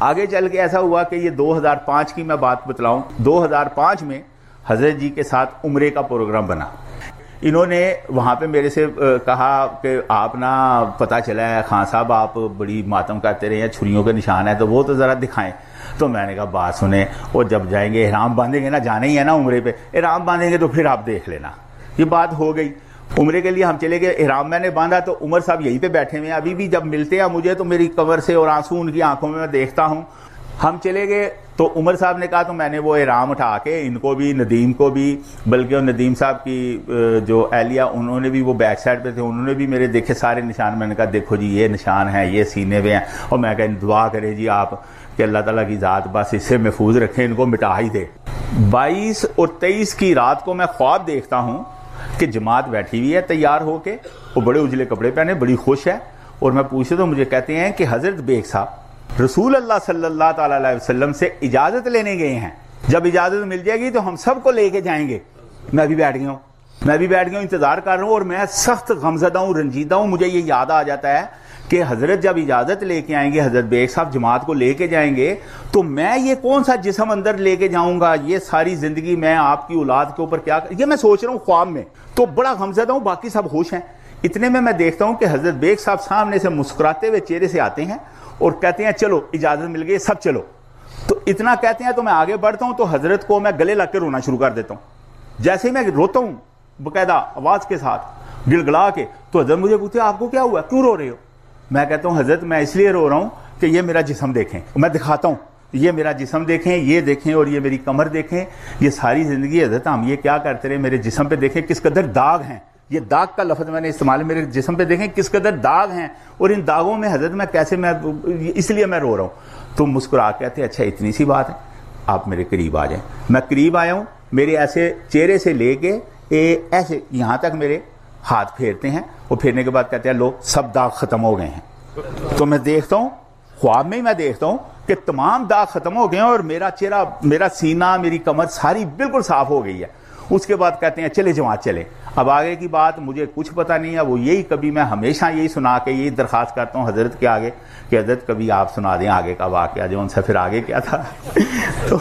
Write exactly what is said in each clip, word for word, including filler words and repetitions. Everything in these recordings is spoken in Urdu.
آگے چل کے ایسا ہوا کہ یہ دو ہزار پانچ کی میں بات بتلاؤں، دو ہزار پانچ میں حضرت جی کے ساتھ عمرے کا پروگرام بنا. انہوں نے وہاں پہ میرے سے کہا کہ آپ نا پتہ چلا ہے خان صاحب آپ بڑی ماتم کرتے رہے ہیں، چھریوں کے نشان ہے تو وہ تو ذرا دکھائیں. تو میں نے کہا بات سنیں، اور جب جائیں گے احرام باندھیں گے نا، جانا ہی ہے نا عمرے پہ، احرام باندھیں گے تو پھر آپ دیکھ لینا. یہ بات ہو گئی. عمرے کے لیے ہم چلے گئے، احرام میں نے باندھا تو عمر صاحب یہیں پہ بیٹھے ہوئے ہیں. ابھی بھی جب ملتے ہیں مجھے تو میری کمر سے اور آنسو ان کی آنکھوں میں میں دیکھتا ہوں. ہم چلے گئے تو عمر صاحب نے کہا تو میں نے وہ احرام اٹھا کے ان کو بھی، ندیم کو بھی، بلکہ ندیم صاحب کی جو اہلیہ انہوں نے بھی، وہ بیک سائڈ پہ تھے، انہوں نے بھی میرے دیکھے سارے نشان. میں نے کہا دیکھو جی یہ نشان ہیں، یہ سینے پہ ہیں، اور میں کہا دعا کرے جی آپ کہ اللہ تعالیٰ کی ذات بس اس سے محفوظ رکھیں، ان کو مٹا ہی دے. بائیس اور تیئیس کی رات کو میں خواب دیکھتا ہوں کہ جماعت بیٹھی ہوئی ہے تیار ہو کے، وہ بڑے اجلے کپڑے پہنے، بڑی خوش ہے، اور میں پوچھتا تو مجھے کہتے ہیں کہ حضرت بیگ صاحب رسول اللہ صلی اللہ تعالی علیہ وسلم سے اجازت لینے گئے ہیں، جب اجازت مل جائے گی تو ہم سب کو لے کے جائیں گے. میں بھی بیٹھ گیا ہوں میں بھی بیٹھ گیا ہوں انتظار کر رہا ہوں، اور میں سخت غمزدہ ہوں، رنجیدہ ہوں. مجھے یہ یاد آ جاتا ہے کہ حضرت جب اجازت لے کے آئیں گے، حضرت بیگ صاحب جماعت کو لے کے جائیں گے، تو میں یہ کون سا جسم اندر لے کے جاؤں گا، یہ ساری زندگی میں آپ کی اولاد کے اوپر کیا، یہ میں سوچ رہا ہوں خواب میں. تو بڑا غمزدہ ہوں، باقی سب ہوش ہیں. اتنے میں میں دیکھتا ہوں کہ حضرت بیگ صاحب سامنے سے مسکراتے ہوئے چہرے سے آتے ہیں اور کہتے ہیں چلو اجازت مل گئی، سب چلو. تو اتنا کہتے ہیں تو میں آگے بڑھتا ہوں تو حضرت کو میں گلے لگ کے رونا شروع کر دیتا ہوں. جیسے ہی میں روتا ہوں باقاعدہ آواز کے ساتھ گڑ گڑا کے، تو حضرت مجھے پوچھتے آپ کو کیا ہوا، کیوں رو رہے ہو؟ میں کہتا ہوں حضرت میں اس لیے رو رہا ہوں کہ یہ میرا جسم دیکھیں. میں دکھاتا ہوں، یہ میرا جسم دیکھیں، یہ دیکھیں، اور یہ میری کمر دیکھیں. یہ ساری زندگی حضرت ہم یہ کیا کرتے رہے، میرے جسم پہ دیکھیں کس قدر داغ ہیں. یہ داغ کا لفظ میں نے استعمال، میرے جسم پہ دیکھیں کس قدر داغ ہیں، اور ان داغوں میں حضرت میں کیسے، میں اس لیے میں رو رہا ہوں. تو مسکرا کہتے ہیں اچھا اتنی سی بات ہے، آپ میرے قریب آ جائیں. میں قریب آیا ہوں، میرے ایسے چہرے سے لے کے ایسے یہاں تک میرے ہاتھ پھیرتے ہیں، اور پھیرنے کے بعد کہتے ہیں لو سب داغ ختم ہو گئے ہیں. تو میں دیکھتا ہوں خواب میں ہی میں دیکھتا ہوں کہ تمام داغ ختم ہو گئے ہیں، اور میرا چہرہ، میرا سینہ، میری کمر ساری بالکل صاف ہو گئی ہے. اس کے بعد کہتے ہیں چلے جماعت چلے. اب آگے کی بات مجھے کچھ پتہ نہیں ہے. وہ یہی کبھی میں ہمیشہ یہی سنا کے یہی درخواست کرتا ہوں حضرت کے آگے کہ حضرت کبھی آپ سنا دیں آگے کا واقعہ جو ان سے پھر آگے کیا تھا. تو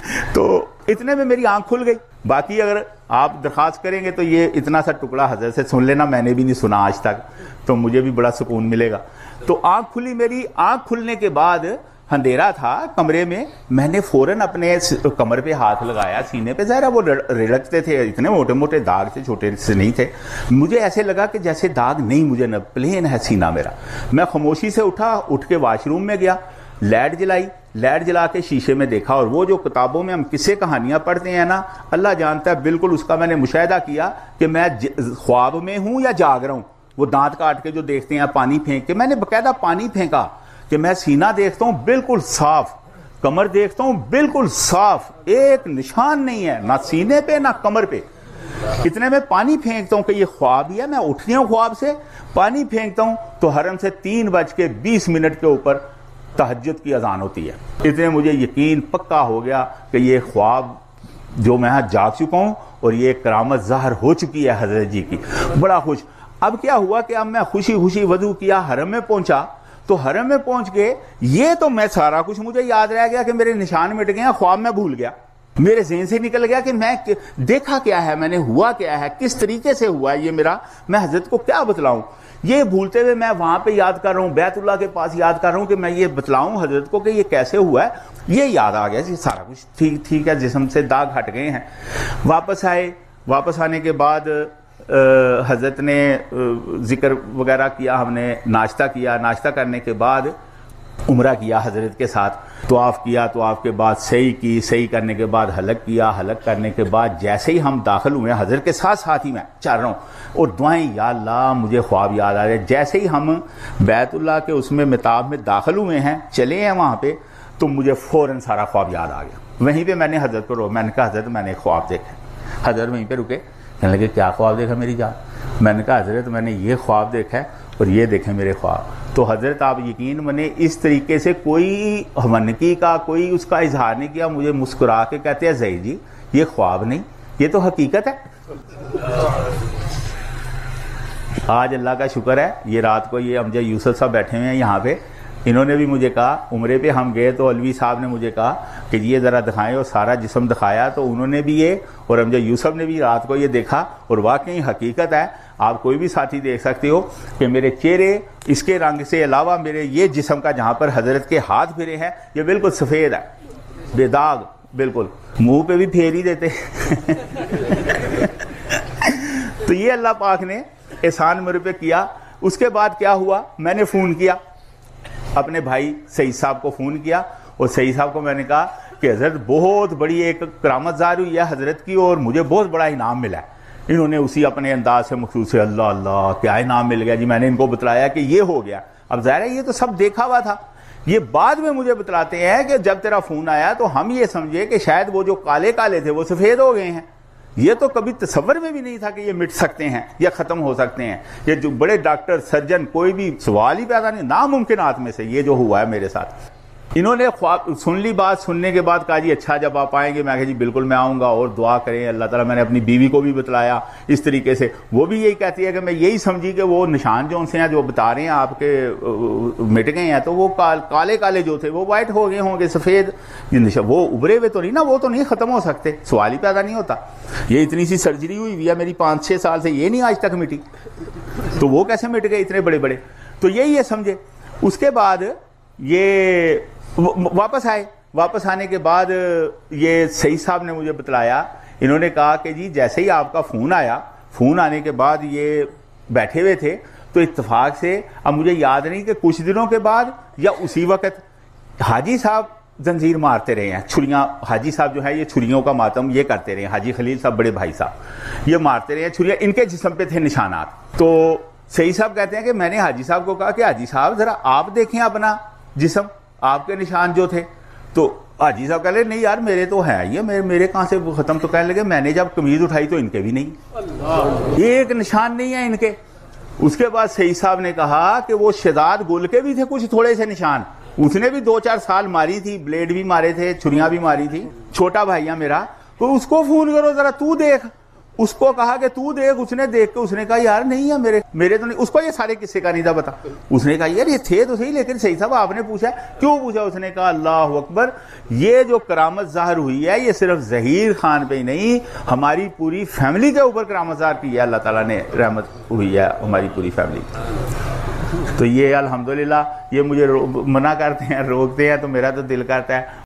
تو اتنے میں میری آنکھ کھل گئی. باقی اگر آپ درخواست کریں گے تو یہ اتنا سا ٹکڑا حضرت سے سن لینا، میں نے بھی نہیں سنا آج تک، تو مجھے بھی بڑا سکون ملے گا. تو آنکھ کھلی میری. آنکھ کھلنے کے بعد اندھیرا تھا کمرے میں، میں نے فوراً اپنے کمر پہ ہاتھ لگایا، سینے پہ. ظاہر وہ رڑکتے تھے، اتنے موٹے موٹے داغ تھے، چھوٹے سے نہیں تھے. مجھے ایسے لگا کہ جیسے داغ نہیں، مجھے نہ پلین ہے سینہ میرا. میں خاموشی سے اٹھا، اٹھ کے واش روم میں گیا، لائٹ جلائی، لائٹ جلا کے شیشے میں دیکھا. اور وہ جو کتابوں میں ہم قصے کہانیاں پڑھتے ہیں نا، اللہ جانتا ہے بالکل اس کا میں نے مشاہدہ کیا کہ میں خواب میں ہوں یا جاگ رہا ہوں. وہ دانت کاٹ کے جو دیکھتے ہیں، پانی پھینک کے، میں نے باقاعدہ پانی پھینکا کہ میں سینہ دیکھتا ہوں بالکل صاف، کمر دیکھتا ہوں بالکل صاف، ایک نشان نہیں ہے نہ سینے پہ نہ کمر پہ. اتنے میں پانی پھینکتا ہوں کہ یہ خواب ہی ہے. میں اٹھ گیا ہوں خواب سے، پانی پھینکتا ہوں تو حرم سے تین بج کے بیس منٹ کے اوپر تہجد کی اذان ہوتی ہے. اتنے مجھے یقین پکا ہو گیا کہ یہ خواب جو میں جاگ چکا ہوں اور یہ کرامت ظاہر ہو چکی ہے حضرت جی کی. بڑا خوش. اب کیا ہوا کہ اب میں خوشی خوشی وضو کیا، حرم میں پہنچا. تو حرم میں پہنچ کے یہ تو میں سارا کچھ مجھے یاد رہ گیا کہ میرے نشان مٹ گئے ہیں، خواب میں بھول گیا. میرے ذہن سے نکل گیا کہ میں دیکھا کیا ہے، میں نے ہوا کیا ہے، کس طریقے سے ہوا ہے یہ میرا، میں حضرت کو کیا بتلاؤں. یہ بھولتے ہوئے میں وہاں پہ یاد کر رہا ہوں، بیت اللہ کے پاس یاد کر رہا ہوں کہ میں یہ بتلاؤں حضرت کو کہ یہ کیسے ہوا ہے. یہ یاد آ گیا جی سارا کچھ ٹھیک ٹھیک ہے، جسم سے داغ ہٹ گئے ہیں. واپس آئے. واپس آنے کے بعد حضرت نے ذکر وغیرہ کیا، ہم نے ناشتہ کیا. ناشتہ کرنے کے بعد عمرہ کیا حضرت کے ساتھ. طواف کیا، طواف کے بعد سعی کی، سعی کرنے کے بعد حلق کیا. حلق کرنے کے بعد جیسے ہی ہم داخل ہوئے، حضرت کے ساتھ ساتھ ہی میں چل رہا ہوں اور دعائیں، یا اللہ مجھے خواب یاد آ رہے. جیسے ہی ہم بیت اللہ کے اس میں متاب میں داخل ہوئے ہیں، چلے ہیں وہاں پہ، تو مجھے فوراً سارا خواب یاد آ گیا. وہیں پہ میں نے حضرت کو رو میں نے کہا حضرت میں نے خواب دیکھا. حضرت وہیں پہ رکے، کہنے لگے کیا خواب دیکھا میری جان؟ میں نے کہا حضرت میں نے یہ خواب دیکھا ہے اور یہ دیکھیں میرے خواب. تو حضرت آپ یقین منے اس طریقے سے کوئی ہمنکی کا، کوئی اس کا اظہار نہیں کیا. مجھے مسکرا کے کہتے ہیں ظہیر جی یہ خواب نہیں، یہ تو حقیقت ہے. آج اللہ کا شکر ہے، یہ رات کو یہ امجد یوسف صاحب بیٹھے ہوئے ہیں یہاں پہ، انہوں نے بھی مجھے کہا، عمرے پہ ہم گئے تو علوی صاحب نے مجھے کہا کہ یہ ذرا دکھائیں، اور سارا جسم دکھایا تو انہوں نے بھی یہ اور امجد یوسف نے بھی رات کو یہ دیکھا، اور واقعی حقیقت ہے، آپ کوئی بھی ساتھی دیکھ سکتے ہو کہ میرے چہرے اس کے رنگ سے علاوہ میرے یہ جسم کا جہاں پر حضرت کے ہاتھ پھرے ہیں یہ بالکل سفید ہے، بے داغ بالکل، منہ پہ بھی پھیر ہی دیتے تو یہ اللہ پاک نے احسان میرے پہ کیا۔ اس کے بعد کیا ہوا، میں نے فون کیا اپنے بھائی سعید صاحب کو، فون کیا اور سعید صاحب کو میں نے کہا کہ حضرت بہت بڑی ایک کرامت ظاہر ہوئی ہے حضرت کی اور مجھے بہت بڑا انعام ملا ہے۔ انہوں نے اسی اپنے انداز سے مخصوص سے اللہ اللہ کیا انعام مل گیا جی، میں نے ان کو بتلایا کہ یہ ہو گیا۔ اب ظاہر ہے یہ تو سب دیکھا ہوا تھا، یہ بعد میں مجھے بتلاتے ہیں کہ جب تیرا فون آیا تو ہم یہ سمجھے کہ شاید وہ جو کالے کالے تھے وہ سفید ہو گئے ہیں، یہ تو کبھی تصور میں بھی نہیں تھا کہ یہ مٹ سکتے ہیں یا ختم ہو سکتے ہیں۔ یہ جو بڑے ڈاکٹر سرجن کوئی بھی سوال ہی پیدا نہیں، ناممکنات میں سے یہ جو ہوا ہے میرے ساتھ۔ انہوں نے خواب سن لی، بات سننے کے بعد کہا جی اچھا جب آپ آئیں گے، میں کہا جی بالکل میں آؤں گا اور دعا کریں اللہ تعالیٰ۔ میں نے اپنی بیوی کو بھی بتلایا اس طریقے سے، وہ بھی یہی کہتی ہے کہ میں یہی سمجھی کہ وہ نشان جو ان سے ہیں جو بتا رہے ہیں آپ کے مٹ گئے ہیں، تو وہ کالے کالے جو تھے وہ وائٹ ہو گئے ہوں گے، سفید، وہ ابھرے ہوئے تو نہیں نا، وہ تو نہیں ختم ہو سکتے، سوال ہی پیدا نہیں ہوتا۔ یہ اتنی سی سرجری ہوئی ہوئی ہے میری پانچ چھ سال سے، یہ نہیں آج تک مٹی، تو وہ کیسے مٹ گئے اتنے بڑے بڑے؟ تو یہی ہے سمجھے۔ اس کے بعد یہ واپس آئے، واپس آنے کے بعد یہ سعید صاحب نے مجھے بتلایا، انہوں نے کہا کہ جی جیسے ہی آپ کا فون آیا، فون آنے کے بعد یہ بیٹھے ہوئے تھے تو اتفاق سے، اب مجھے یاد نہیں کہ کچھ دنوں کے بعد یا اسی وقت حاجی صاحب زنجیر مارتے رہے ہیں، چھریاں، حاجی صاحب جو ہے یہ چھریوں کا ماتم یہ کرتے رہے ہیں، حاجی خلیل صاحب بڑے بھائی صاحب یہ مارتے رہے ہیں چھریاں، ان کے جسم پہ تھے نشانات۔ تو سعید صاحب کہتے ہیں کہ میں نے حاجی صاحب کو کہا کہ حاجی صاحب ذرا آپ دیکھیں اپنا جسم، آپ کے نشان جو تھے، تو حاجی صاحب کہہ لے نہیں یار میرے تو ہیں یہ، میرے میرے کہاں سے ختم؟ تو کہنے لگے میں نے جب قمیض اٹھائی تو ان کے بھی نہیں، ایک نشان نہیں ہے ان کے۔ اس کے بعد سعید صاحب نے کہا کہ وہ شہزاد گل کے بھی تھے کچھ تھوڑے سے نشان، اس نے بھی دو چار سال ماری تھی، بلیڈ بھی مارے تھے، چھریاں بھی ماری تھی، چھوٹا بھائی ہے میرا، تو اس کو فون کرو ذرا تو دیکھ۔ اس کو کہا کہ تو دیکھ، اس نے دیکھ کے اس نے کہا یار نہیں ہے میرے میرے تو نہیں، اس کو یہ سارے قصے کا نہیں تھا پتا، اس نے کہا یار یہ تھے تو صحیح، لیکن صحیح صاحب آپ نے پوچھا کیوں پوچھا؟ اس نے کہا اللہ اکبر، یہ جو کرامت ظاہر ہوئی ہے یہ صرف ظہیر خان پہ ہی نہیں، ہماری پوری فیملی کے اوپر کرامت ظاہر کی ہے، اللہ تعالیٰ نے رحمت ہوئی ہے ہماری پوری فیملی۔ تو یہ الحمدللہ یہ مجھے منع کرتے ہیں، روکتے ہیں، تو میرا تو دل کرتا ہے